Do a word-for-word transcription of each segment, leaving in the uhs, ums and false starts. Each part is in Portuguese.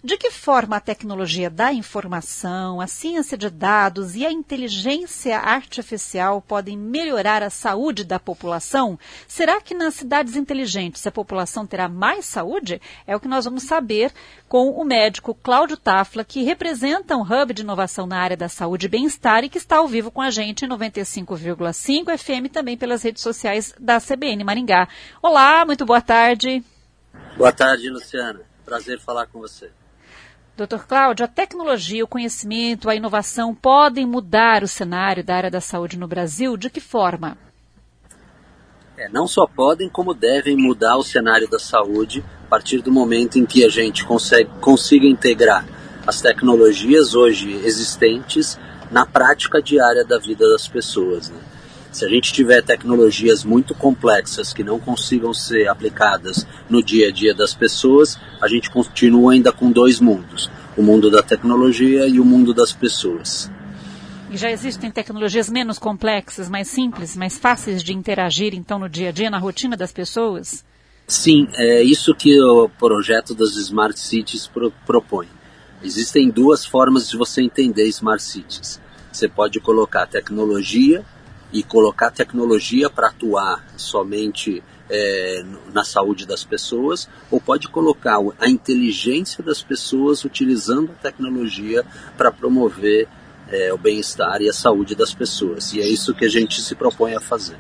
De que forma a tecnologia da informação, a ciência de dados e a inteligência artificial podem melhorar a saúde da população? Será que nas cidades inteligentes a população terá mais saúde? É o que nós vamos saber com o médico Cláudio Tafla, que representa um hub de inovação na área da saúde e bem-estar e que está ao vivo com a gente em noventa e cinco vírgula cinco F M, também pelas redes sociais da C B N Maringá. Olá, muito boa tarde. Boa tarde, Luciana. Prazer falar com você. doutor Cláudio, a tecnologia, o conhecimento, a inovação podem mudar o cenário da área da saúde no Brasil? De que forma? É, não só podem, como devem mudar o cenário da saúde a partir do momento em que a gente consegue, consiga integrar as tecnologias hoje existentes na prática diária da vida das pessoas, né? Se a gente tiver tecnologias muito complexas que não consigam ser aplicadas no dia a dia das pessoas, a gente continua ainda com dois mundos, o mundo da tecnologia e o mundo das pessoas. E já existem tecnologias menos complexas, mais simples, mais fáceis de interagir, então, no dia a dia, na rotina das pessoas? Sim, é isso que o projeto das Smart Cities pro, propõe. Existem duas formas de você entender Smart Cities. Você pode colocar tecnologia e colocar tecnologia para atuar somente é, na saúde das pessoas, ou pode colocar a inteligência das pessoas utilizando a tecnologia para promover é, o bem-estar e a saúde das pessoas. E é isso que a gente se propõe a fazer.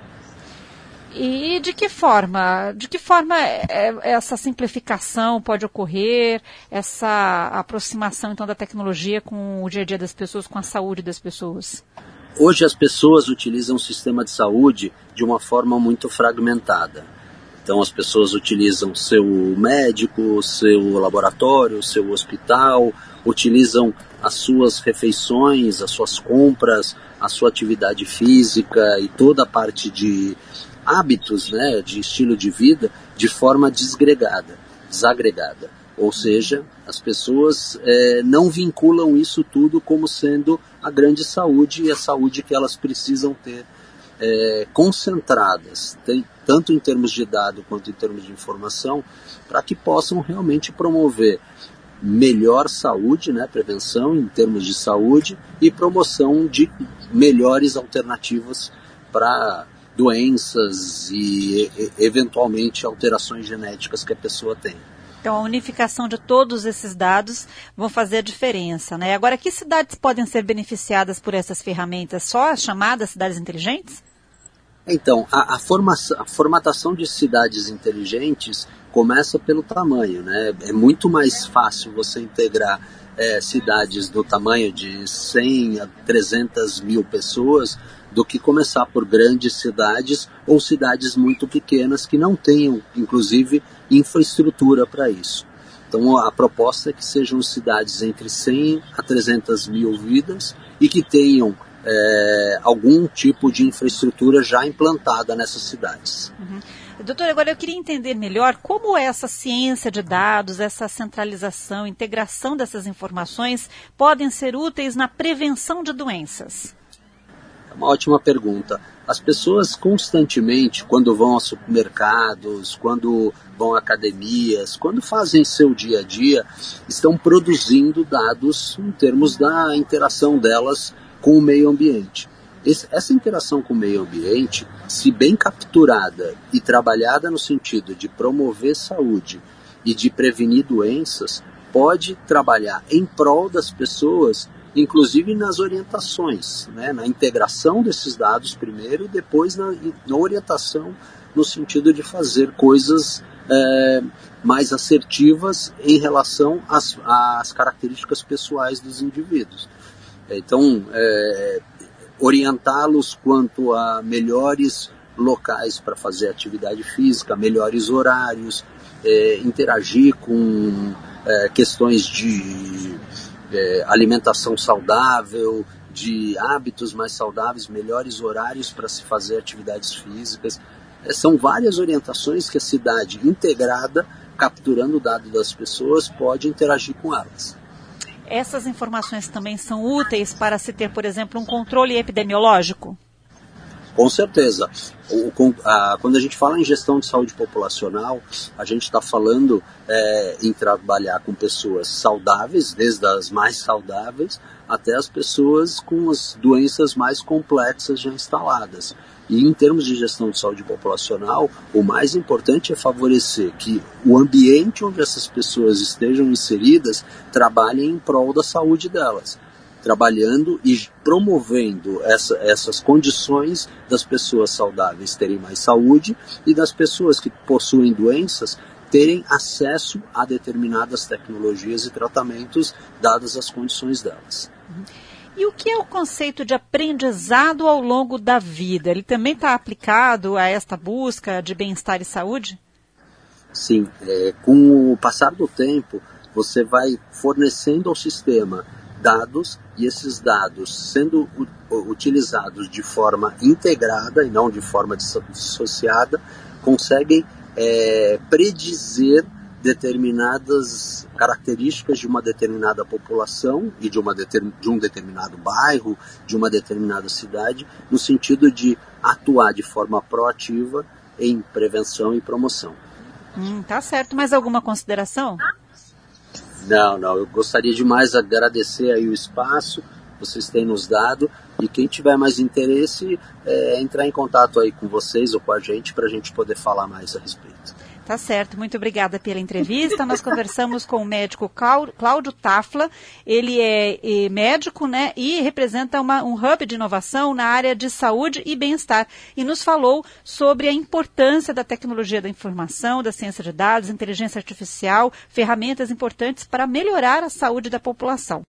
E de que forma, de que forma essa simplificação pode ocorrer, essa aproximação então da tecnologia com o dia a dia das pessoas, com a saúde das pessoas? Hoje as pessoas utilizam o sistema de saúde de uma forma muito fragmentada. Então as pessoas utilizam seu médico, seu laboratório, seu hospital, utilizam as suas refeições, as suas compras, a sua atividade física e toda a parte de hábitos, né, de estilo de vida, de forma desgregada, desagregada. Ou seja, as pessoas é, não vinculam isso tudo como sendo a grande saúde e a saúde que elas precisam ter é, concentradas, tem, tanto em termos de dado quanto em termos de informação, para que possam realmente promover melhor saúde, né, prevenção em termos de saúde e promoção de melhores alternativas para doenças e, e eventualmente alterações genéticas que a pessoa tem. Então, a unificação de todos esses dados vão fazer a diferença, né? Agora, que cidades podem ser beneficiadas por essas ferramentas? Só as chamadas cidades inteligentes? Então, a, a, formação, a formatação de cidades inteligentes começa pelo tamanho, né? É muito mais fácil você integrar é, cidades do tamanho de cem a trezentas mil pessoas do que começar por grandes cidades ou cidades muito pequenas que não tenham, inclusive, infraestrutura para isso. Então a proposta é que sejam cidades entre cem a trezentas mil vidas e que tenham é, algum tipo de infraestrutura já implantada nessas cidades. Uhum. Doutor, agora eu queria entender melhor como essa ciência de dados, essa centralização, integração dessas informações podem ser úteis na prevenção de doenças. É uma ótima pergunta. As pessoas constantemente, quando vão aos supermercados, quando vão a academias, quando fazem seu dia a dia, estão produzindo dados em termos da interação delas com o meio ambiente. Esse, essa interação com o meio ambiente, se bem capturada e trabalhada no sentido de promover saúde e de prevenir doenças, pode trabalhar em prol das pessoas, inclusive nas orientações, né, na integração desses dados primeiro e depois na, na orientação no sentido de fazer coisas é, mais assertivas em relação às, às características pessoais dos indivíduos. Então, é, orientá-los quanto a melhores locais para fazer atividade física, melhores horários, é, interagir com é, questões de É, alimentação saudável, de hábitos mais saudáveis, melhores horários para se fazer atividades físicas. É, são várias orientações que a cidade integrada, capturando o dado das pessoas, pode interagir com elas. Essas informações também são úteis para se ter, por exemplo, um controle epidemiológico? Com certeza. O, com, a, quando a gente fala em gestão de saúde populacional, a gente está falando é, em trabalhar com pessoas saudáveis, desde as mais saudáveis até as pessoas com as doenças mais complexas já instaladas. E em termos de gestão de saúde populacional, o mais importante é favorecer que o ambiente onde essas pessoas estejam inseridas trabalhem em prol da saúde delas, trabalhando e promovendo essa, essas condições das pessoas saudáveis terem mais saúde e das pessoas que possuem doenças terem acesso a determinadas tecnologias e tratamentos dadas as condições delas. E o que é o conceito de aprendizado ao longo da vida? Ele também está aplicado a esta busca de bem-estar e saúde? Sim, é, com o passar do tempo, você vai fornecendo ao sistema dados, e esses dados sendo utilizados de forma integrada e não de forma dissociada, conseguem é, predizer determinadas características de uma determinada população e de, uma determin, de um determinado bairro, de uma determinada cidade, no sentido de atuar de forma proativa em prevenção e promoção. Hum, tá certo. Mais alguma consideração? Não, não. Eu gostaria demais de agradecer aí o espaço que vocês têm nos dado, e quem tiver mais interesse é entrar em contato aí com vocês ou com a gente para a gente poder falar mais a respeito. Tá certo, muito obrigada pela entrevista. Nós conversamos com o médico Cláudio Tafla. Ele é, é médico, né, e representa uma, um hub de inovação na área de saúde e bem-estar. E nos falou sobre a importância da tecnologia da informação, da ciência de dados, inteligência artificial, ferramentas importantes para melhorar a saúde da população.